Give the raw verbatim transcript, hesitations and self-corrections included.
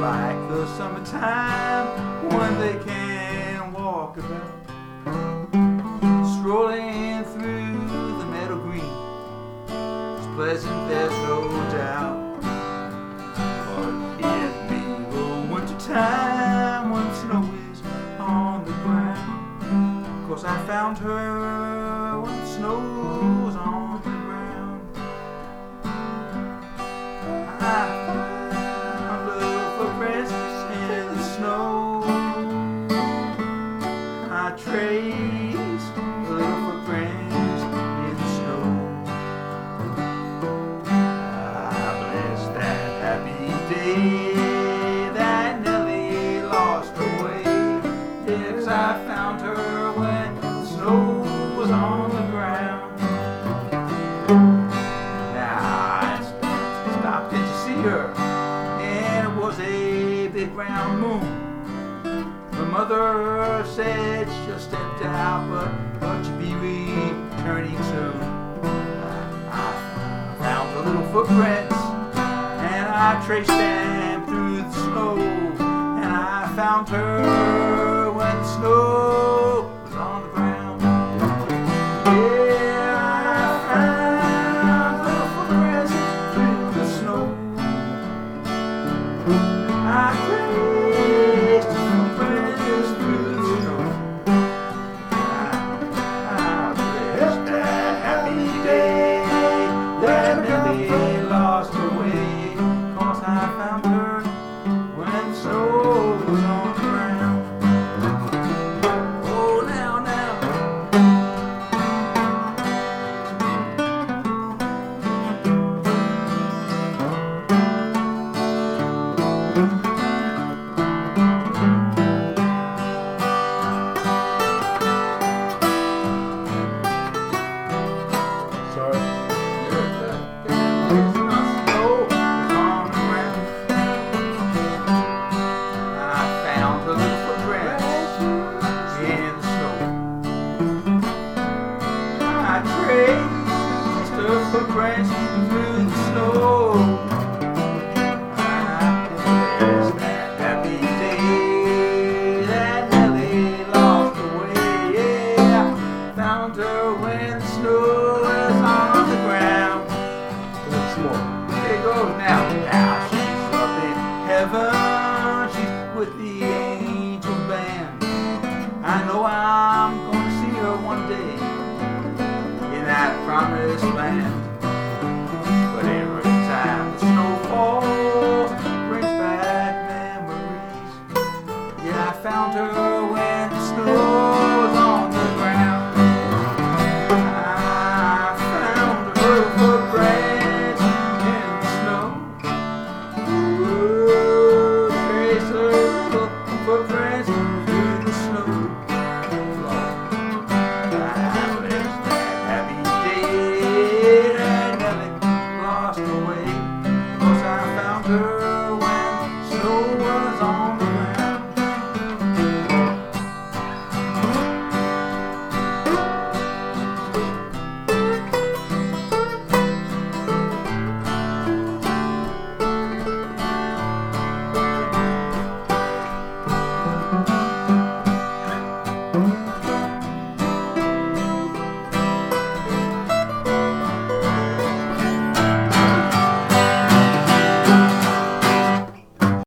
like the summertime when they can walk about, strolling through the meadow green. It's pleasant, there's no doubt, but it be the winter time when snow is on the ground. 'Cause I found her when the snow was on the ground. I found little footprints in the snow. I traced little footprints in the snow. I blessed that happy day that Nellie lost her way. Yeah, 'cause I found her when the snow was on the ground. Now I stopped in to see her, and it was a big round moon. Her mother said she'll step out, but, but she'll be returning soon. I, I found her little footprints, and I traced them through the snow. And I found her when the snow was on the ground. Yeah, I found little footprints through the snow. I traced the footprints through the snow. I, I blessed that happy day that Nellie lost her way. 'Cause I found her when the snow was on the ground. Oh, now, now. Sorry. Footprints through the snow. I blessed that happy day that Nellie lost her way. Yeah, found her when the snow was on the ground. Once more. Here it goes now. Now